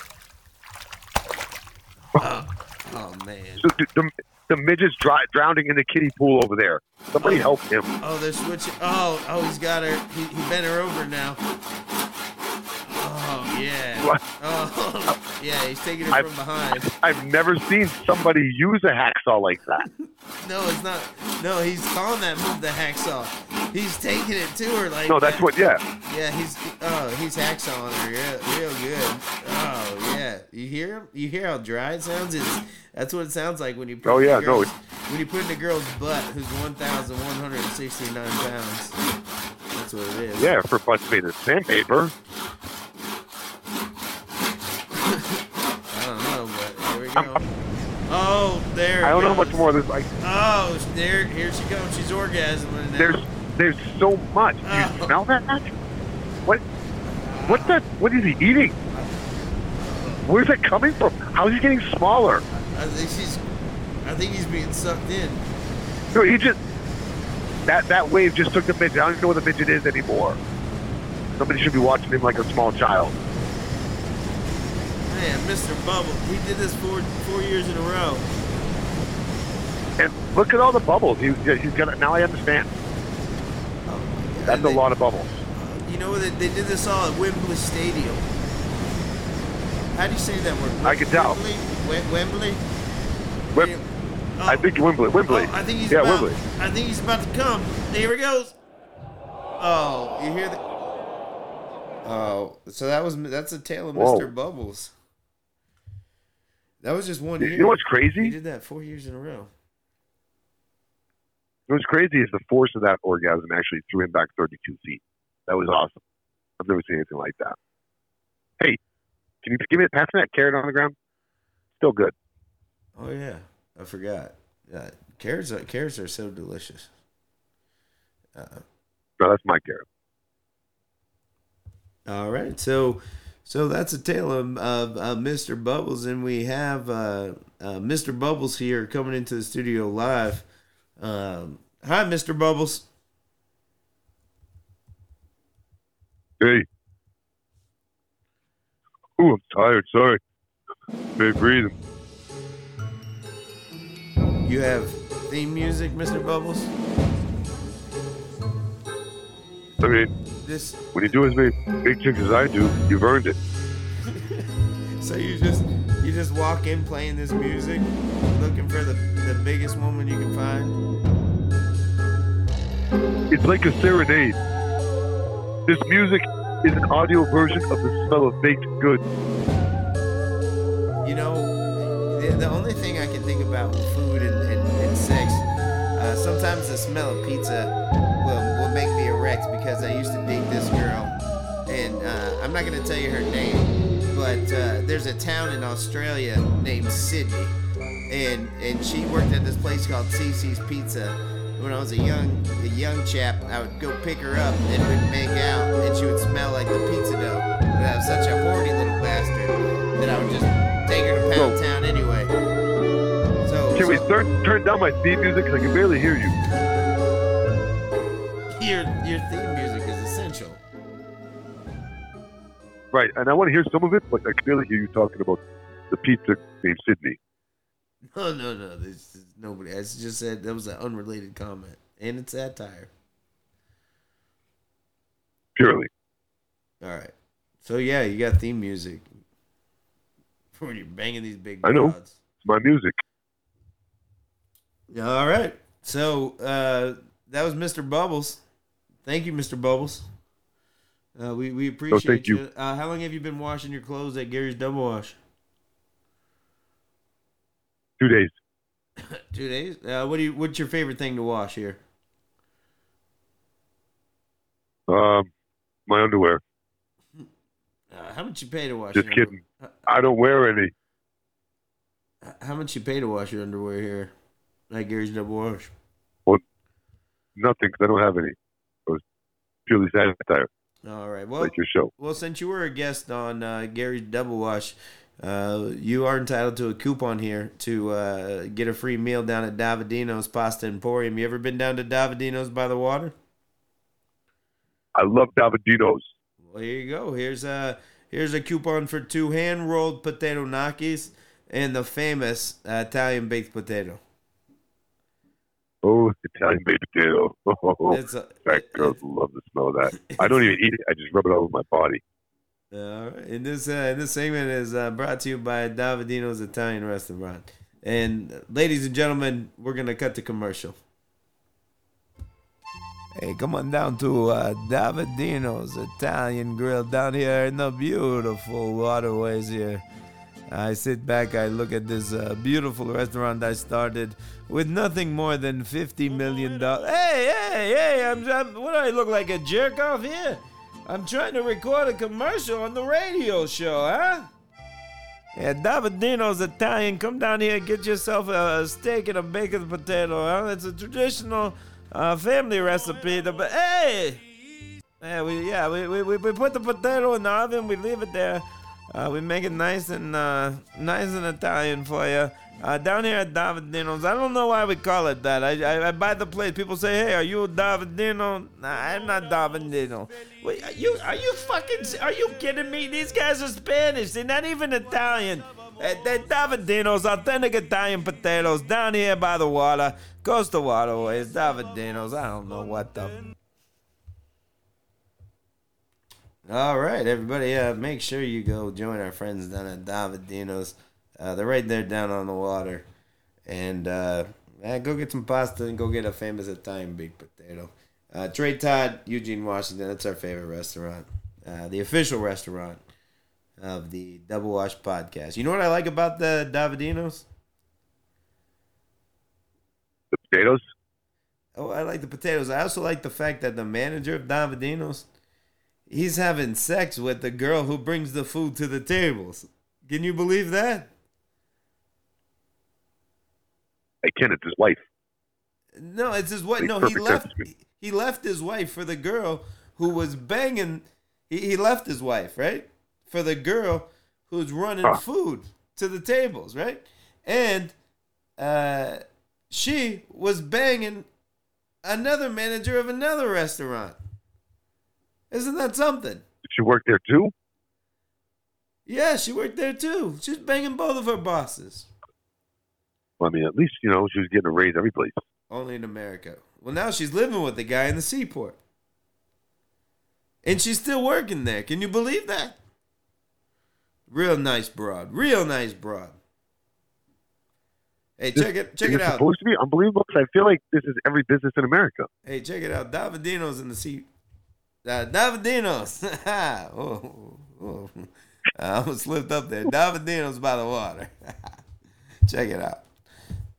Oh, oh man. So the, the, the midget's dry, drowning in the kiddie pool over there. Somebody help him. Oh, they're switching. Oh, oh, he's got her. He, he bent her over now. Oh yeah. What? Oh yeah, he's taking her I've- from behind. I've never seen somebody use a hacksaw like that. No, it's not. No, he's calling that move the hacksaw. He's taking it to her like. No, that's that. what, yeah. Yeah, he's oh he's hacksawing her real, real good. Oh yeah, you hear him? You hear how dry it sounds? It's that's what it sounds like when you put Oh, in yeah, a no, girl's, it's- when you put in a girl's butt who's one thousand one hundred sixty nine pounds. That's what it is. Yeah, for butts made of sandpaper. I don't know, but here we go. Oh, there. I don't it know how much goes. more there's like. Oh, there, here she comes. She's orgasming now. There's there's so much. Do you Oh. smell that? What? What's that? What is he eating? Where's that coming from? How's he getting smaller? I think she's. I think he's being sucked in. No, he just that that wave just took the midget. I don't even know what the midget is anymore. Somebody should be watching him like a small child. Man, Mister Bubble, he did this four four years in a row. And look at all the bubbles. He, he's got. Now I understand. That's And a they- lot of bubbles. You know they, they did this all at Wembley Stadium. How do you say that word? I can tell. Wembley. Wem- Wembley. Wem- Oh. I think Wembley. Wembley. Oh, I think he's yeah, about, Wembley. I think he's about to come. Here he goes. Oh, you hear the? Oh, so that was that's the tale of Whoa. Mister Bubbles. That was just one You year. know what's He crazy? did that four years in a row. What's crazy is the force of that orgasm actually threw him back thirty-two feet. That was awesome. I've never seen anything like that. Hey, can you give me pass me that carrot on the ground? Still good. Oh yeah, I forgot. Uh, carrots are carrots are so delicious. Uh, No, that's my carrot. all right, so so that's a tale of, of, of Mister Bubbles, and we have uh, uh, Mister Bubbles here coming into the studio live. Um, hi, Mister Bubbles. Hey. Ooh, I'm tired. Sorry. Maybe breathing. You have theme music, Mister Bubbles. I mean, This when you do as many big chicks as I do, you've earned it. so you just you just walk in playing this music, looking for the the biggest woman you can find. It's like a serenade. This music is an audio version of the smell of baked goods. You know, the, the only thing I can think about with food and, and, and sex, uh, sometimes the smell of pizza will, will make me erect because I used to date this girl, and uh, I'm not gonna tell you her name, but uh, there's a town in Australia named Sydney, and and she worked at this place called Cece's Pizza. When I was a young a young chap, I would go pick her up and we'd make out, and she would smell like the pizza dough. But I was such a horny little bastard that I would just take her to Pound So- Town anyway. So, Can we so turn turn down my theme music? 'Cause I can barely hear you. your your theme music is essential. Right, and I want to hear some of it, but I can barely hear you talking about the pizza named Sydney. No, no, no. This is nobody. I just said that was an unrelated comment, and it's satire. Purely. All right. So yeah, you got theme music when you're banging these big I know. broads. It's my music. Yeah, all right. So uh, that was Mister Bubbles. Thank you, Mister Bubbles. Uh, we we appreciate thank you. Uh, how long have you been washing your clothes at Gary's Double Wash? Two days. Two days. Uh, what do you? What's your favorite thing to wash here? Um, my underwear. Uh, how much you pay to wash? Just your kidding. Underwear? I don't wear any. How much you pay to wash your underwear here at Gary's Double Wash? Nothing, because I don't have any. It was purely satire, All right. Well, like your show. well, since you were a guest on uh, Gary's Double Wash, uh, you are entitled to a coupon here to uh, get a free meal down at Davidino's Pasta Emporium. You ever been down to Davidino's by the water? I love Davidino's. Well, here you go. Here's a here's a coupon for two hand rolled potato gnocchis and the famous uh, Italian baked potato. Oh, Italian baked potato. Oh, It's a, fat girls love the smell of that. I don't even eat it. I just rub it all over my body. All right. And this uh, and this segment is uh, brought to you by Davidino's Italian Restaurant. And uh, ladies and gentlemen, we're gonna cut the commercial. Hey, come on down to uh, Davidino's Italian Grill down here in the beautiful waterways here. I sit back, I look at this uh, beautiful restaurant I started with nothing more than fifty million dollars. Hey, hey, hey, I'm, I'm, what do I look like, a jerk off here? I'm trying to record a commercial on the radio show, huh? Yeah, Davidino's Italian, come down here, get yourself a steak and a baked potato, huh? It's a traditional uh, family recipe. The, but hey! Yeah, we, yeah we, we, we put the potato in the oven, we leave it there. Uh, we make it nice and uh, nice and Italian for you. Uh, down here at Davidino's, I don't know why we call it that. I, I, I buy the place. People say, "Hey, are you a Davidino?" Nah, I'm not Davidino. Wait, are you are you fucking? Are you kidding me? These guys are Spanish. They're not even Italian. Uh, they're Davidino's, authentic Italian potatoes down here by the water, coastal waterways. Davidino's. I don't know what the. All right, everybody, uh, make sure you go join our friends down at Davidino's. Uh, they're right there down on the water. And uh, man, go get some pasta and go get a famous Italian baked potato. Uh, Trey Todd, Eugene, Washington, that's our favorite restaurant. Uh, the official restaurant of the Double Wash podcast. You know what I like about the Davidino's? The potatoes? Oh, I like the potatoes. I also like the fact that the manager of Davidino's, he's having sex with the girl who brings the food to the tables. Can you believe that? I can't. It's his wife. No, it's his wife. Makes No, he perfect left. sense to me. He left his wife for the girl who was banging. He, he left his wife, right, for the girl who's running Huh. food to the tables, right? And uh, she was banging another manager of another restaurant. Isn't that something? Did she work there too? Yeah, she worked there too. She's banging both of her bosses. Well, I mean, at least, you know, she was getting a raise every place. Only in America. Well, now she's living with the guy in the seaport. And she's still working there. Can you believe that? Real nice broad. Real nice broad. Hey, check it check Is it it out. supposed to be unbelievable? Because I feel like this is every business in America. Hey, check it out. Davidino's in the sea. Uh, Davidino's. oh, oh. I almost slipped up there. Davidino's by the water. Check it out.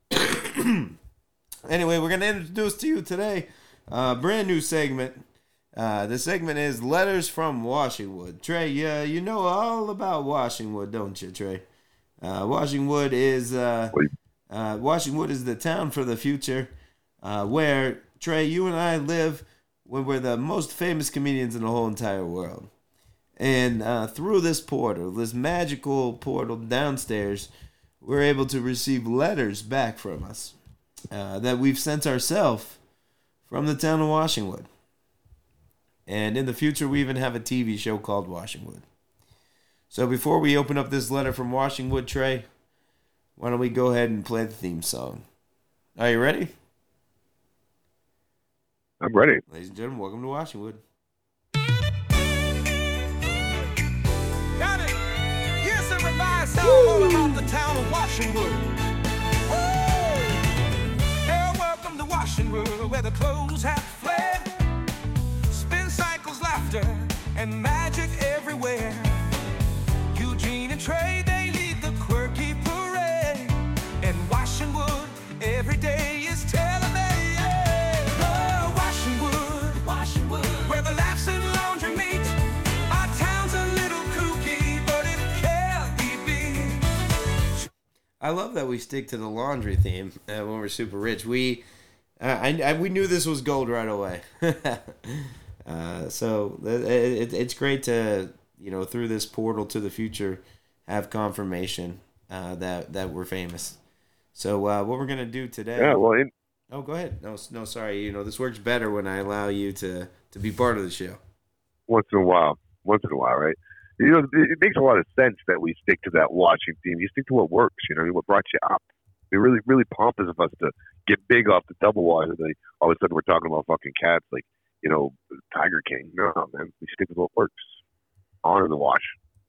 Anyway, we're going to introduce to you today a brand new segment. Uh, the segment is Letters from Washingwood. Trey, uh, you know all about Washingwood, don't you, Trey? Uh, Washingwood is uh, uh, Washingwood is the town for the future, uh, where Trey, you and I live, when we're the most famous comedians in the whole entire world. And uh, through this portal, this magical portal downstairs, we're able to receive letters back from us uh, that we've sent ourselves from the town of Washingwood. And in the future, we even have a T V show called Washingwood. So before we open up this letter from Washingwood, Trey, why don't we go ahead and play the theme song? Are you ready? I'm ready. Ladies and gentlemen, welcome to Washingwood. Got it. Here's a revised song all about the town of Washingwood. Woo! Hey, welcome to Washingwood, where the clothes have fled. Spin cycles, laughter, and magic everywhere. Eugene and Trey, they lead the quirky parade. And Washingwood, every day is telling me, yeah. Oh, Washingwood, Washingwood, where the laughs and laundry meet. Our town's a little kooky, but it can't be beat. I love that we stick to the laundry theme uh, when we're super rich. We, uh, I, I, we knew this was gold right away. uh, so it, it, it's great to, you know, through this portal to the future, have confirmation uh, that that we're famous. So uh, what we're gonna do today? Yeah, well, in, Oh, go ahead. No, no, sorry. You know, this works better when I allow you to, to be part of the show. once in a while, once in a while, right? You know, it, it makes a lot of sense that we stick to that watching theme. You stick to what works, you know, what brought you up. It really, really pompous of us to get big off the double wide, and then all of a sudden we're talking about fucking cats like, you know, Tiger King. No, man, we stick with what works. Honor the watch.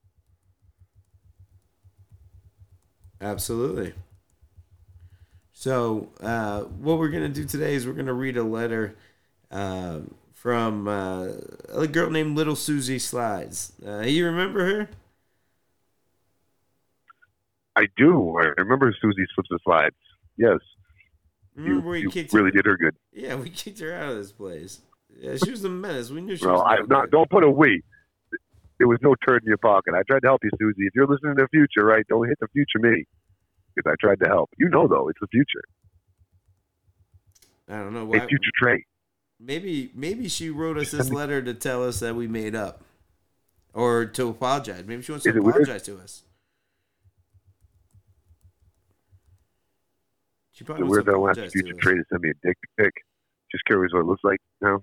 Absolutely. So, uh, what we're going to do today is we're going to read a letter uh, from uh, a girl named Little Susie Slides. Uh, you remember her? I do. I remember Susie Slips and Slides. Yes. Remember You, we you kicked really her? did her good. Yeah, we kicked her out of this place. Yeah, she was a menace. We knew she Well, was I no not good. don't put a we. There was no turd in your pocket. I tried to help you, Susie. If you're listening to the future, right, don't hit the future me. Because I tried to help. You know, though, it's the future. I don't know Hey, why. future Trey. Maybe maybe she wrote us this letter to tell us that we made up, or to apologize. Maybe she wants to Is it weird? apologize to us. She Is probably it wants weird to that I want apologize future to us. Trey to send me a dick pic? Just curious what it looks like now.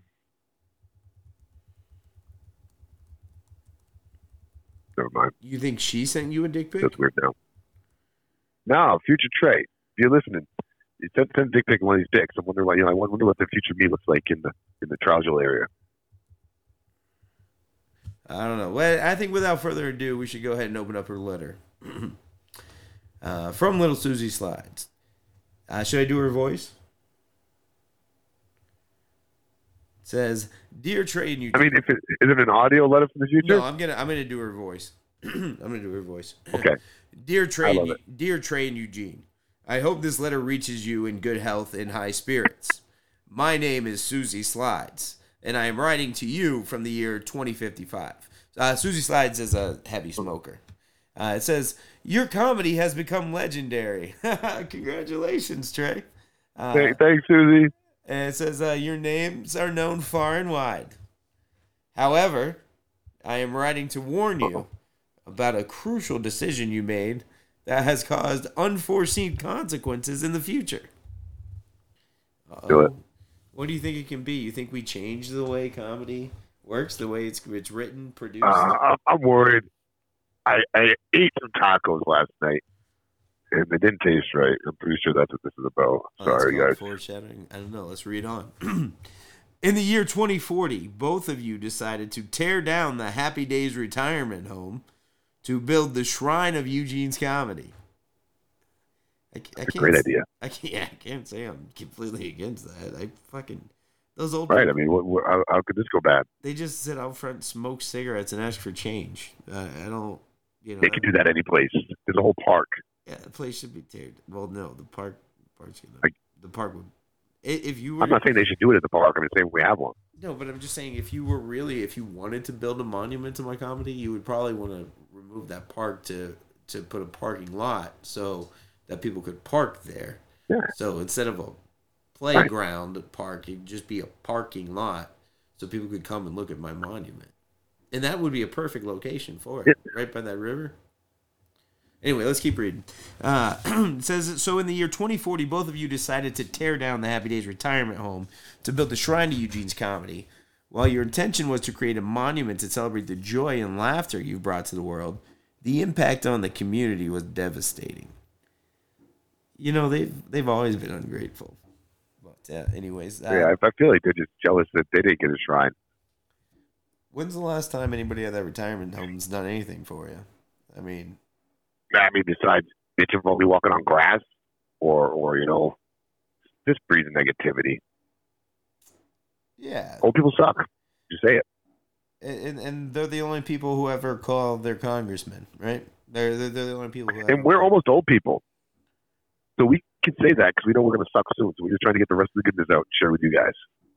Never mind. You think she sent you a dick pic? That's weird now. No, future Trey. If you're listening, you send, send a dick pic of one of these dicks. I'm wondering, like, you know, I wonder what the future me looks like in the in the trouser area. I don't know. Well, I think without further ado, we should go ahead and open up her letter. uh, from Little Susie Slides. Uh, should I do her voice? It says, "Dear Trey and Eugene." I mean, if it, is it an audio letter from the future? No, I'm gonna I'm gonna do her voice. I'm gonna do her voice. Okay. Dear Trey, I love and, dear Trey and Eugene, I hope this letter reaches you in good health and high spirits. My name is Susie Slides, and I am writing to you from the year twenty fifty-five. Uh, Susie Slides is a heavy smoker. Uh, it says, your comedy has become legendary. Congratulations, Trey. Uh, Hey, thanks, Susie. and it says, uh, your names are known far and wide. However, I am writing to warn you about a crucial decision you made that has caused unforeseen consequences in the future. Uh-oh. Do it. What do you think it can be? You think we changed the way comedy works, the way it's it's written, produced? Uh, I'm, I'm worried. I, I ate some tacos last night, and they didn't taste right. I'm pretty sure that's what this is about. Oh, that's Sorry, called guys. Foreshadowing. I don't know. Let's read on. In the year twenty forty, both of you decided to tear down the Happy Days retirement home to build the shrine of Eugene's comedy. I, I It's a can't great s- idea. I can't. Yeah, I can't say I'm completely against that. I fucking those old Right? I people, mean, what, what, how, how could this go bad? they just sit out front, smoke cigarettes, and ask for change. Uh, I don't. You know. They could do that any place. There's a whole park. Yeah, the place should be teared. Well, no, the park. Park's gonna. Like- the park would. i- If you were. I'm not saying they should do it at the park. I'm just saying we have one. No, but I'm just saying, if you were really, if you wanted to build a monument to my comedy, you would probably want to remove that park to to put a parking lot so that people could park there. Yeah. So instead of a playground right. park, it'd just be a parking lot so people could come and look at my monument. And that would be a perfect location for it, yeah. right by that river. Anyway, let's keep reading. Uh, it says, so in the year twenty forty, both of you decided to tear down the Happy Days retirement home to build a shrine to Eugene's comedy. While your intention was to create a monument to celebrate the joy and laughter you've brought to the world, the impact on the community was devastating. You know, they've, they've always been ungrateful. But uh, anyways. Uh, yeah, I feel like they're just jealous that they didn't get a shrine. When's the last time anybody at that retirement home's done anything for you? I mean... I mean, besides bitching about me walking on grass, or, or you know, just breathing negativity. Yeah. Old people suck. Just say it. And and they're the only people who ever call their congressman, right? They're they're, they're the only people who. And we're call. almost old people, so we can say that because we know we're going to suck soon. So we're just trying to get the rest of the goodness out and share with you guys.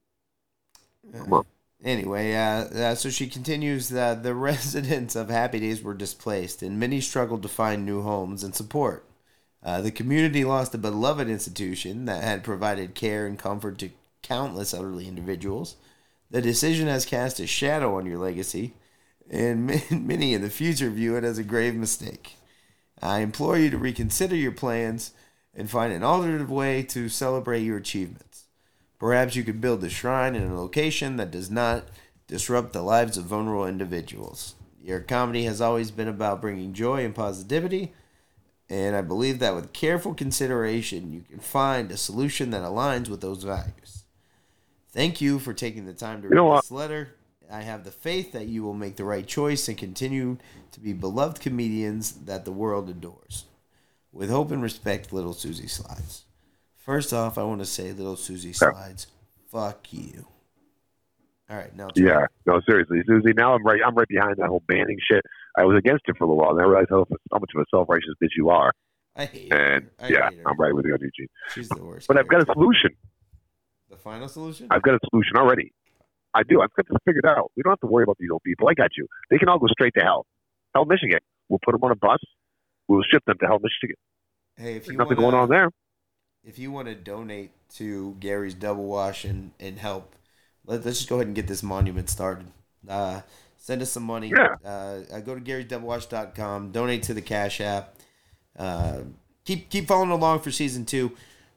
Uh, Come on. Anyway, uh, uh, so she continues that the residents of Happy Days were displaced, and many struggled to find new homes and support. Uh, the community lost a beloved institution that had provided care and comfort to countless elderly individuals. The decision has cast a shadow on your legacy, and many in the future view it as a grave mistake. I implore you to reconsider your plans and find an alternative way to celebrate your achievements. Perhaps you could build a shrine in a location that does not disrupt the lives of vulnerable individuals. Your comedy has always been about bringing joy and positivity, and I believe that with careful consideration, you can find a solution that aligns with those values. Thank you for taking the time to read you know this letter. I have the faith that you will make the right choice and continue to be beloved comedians that the world adores. With hope and respect, Little Susie Slides. First off, I want to say, Little Susie Slides, fuck you. All right, now. Try. Yeah, no, seriously, Susie. Now I'm right. I'm right behind that whole banning shit. I was against it for a little while, and I realized how, how much of a self-righteous bitch you are. I hate and, her. I yeah, hate her. I'm right with you, Eugene. She's the worst. But I've got a solution. The final solution? I've got a solution already. I do. I've got this figured out. We don't have to worry about these old people. I got you. They can all go straight to hell. Hell, Michigan. We'll put them on a bus. We'll ship them to Hell, Michigan. Hey, if There's you nothing wanna, going on there. If you want to donate to Gary's Double Wash and, and help, let, let's just go ahead and get this monument started. Uh, send us some money. Yeah. Uh, go to garys double wash dot com. Donate to the Cash App. Uh, keep keep following along for season two.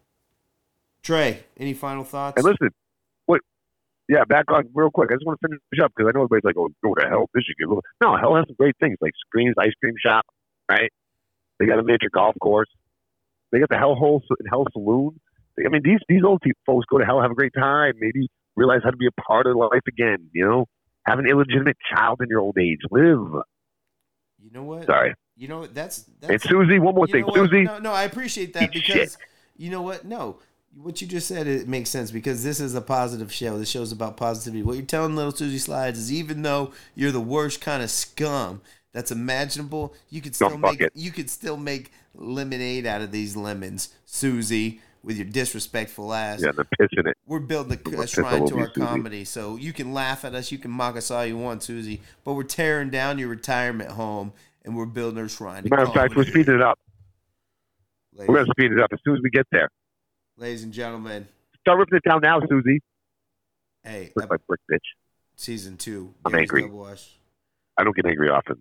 Trey, any final thoughts? And listen, wait, yeah, back on real quick. I just want to finish up because I know everybody's like, "Oh, go to Hell, Michigan." No, Hell has some great things like Screens Ice Cream Shop, right? They got a miniature golf course. They got the Hell Hole and Hell Saloon. I mean, these these old folks go to Hell, have a great time, maybe realize how to be a part of life again. You know, have an illegitimate child in your old age. Live. You know what? Sorry. You know what? That's, that's and Susie. One more thing, Susie. No, no, I appreciate that because shit. You know what? No, what you just said it makes sense because this is a positive show. This show's about positivity. What you're telling Little Susie Slides is even though you're the worst kind of scum that's imaginable, you could still Don't make it. you could still make lemonade out of these lemons, Susie. With your disrespectful ass. Yeah, they're pissing it. We're building a, a shrine to our comedy, so you can laugh at us, you can mock us all you want, Susie, but we're tearing down your retirement home and we're building a shrine to Matter of fact, we're speeding it up. Ladies, We're going to speed it up as soon as we get there. ladies and gentlemen, Start ripping it down now, Susie. hey, Brick uh, by brick, bitch. season two. I'm Gary's angry. Double Wash. I don't get angry often.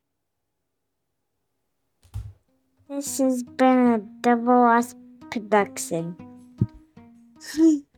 This has been a Double Wash production.